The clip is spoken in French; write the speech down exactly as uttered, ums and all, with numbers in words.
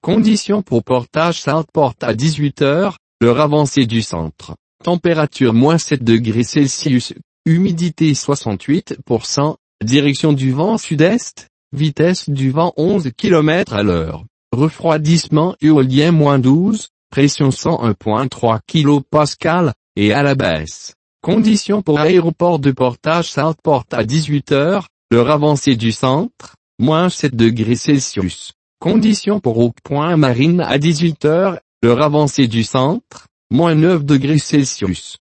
Conditions pour portage Southport à dix-huit heures, l'heure avancée du centre. Température moins sept degrés Celsius, humidité soixante-huit pour cent, direction du vent sud-est, vitesse du vent onze kilomètres à l'heure. Refroidissement éolien moins douze, pression cent un virgule trois kilopascales, et à la baisse. Conditions pour aéroport de portage Southport à dix-huit heures, l'heure avancée du centre, moins sept degrés Celsius. Conditions pour Oak Point Marine à dix-huit heures, l'heure avancée du centre, moins neuf degrés Celsius.